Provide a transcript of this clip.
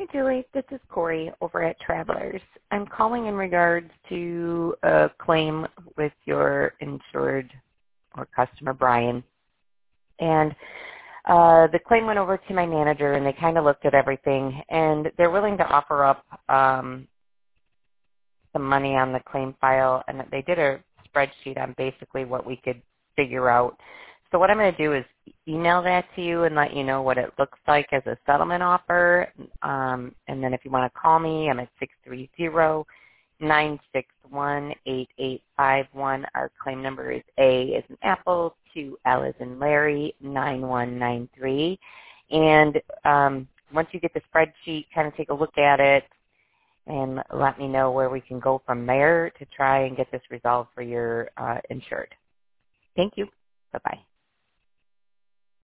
Hi, Julie. This is Corey over at Travelers. I'm calling in regards to a claim with your insured or customer, Brian. And the claim went over to my manager, and they kind of looked at everything, and they're willing to offer up some money on the claim file, and they did a spreadsheet on basically what we could figure out. So what I'm going to do is email that to you and let you know what it looks like as a settlement offer. And then if you want to call me, I'm at 630-961-8851. Our claim number is A as in Apple, 2L as in Larry, 9193. And once you get the spreadsheet, kind of take a look at it and let me know where we can go from there to try and get this resolved for your insured. Thank you. Bye-bye.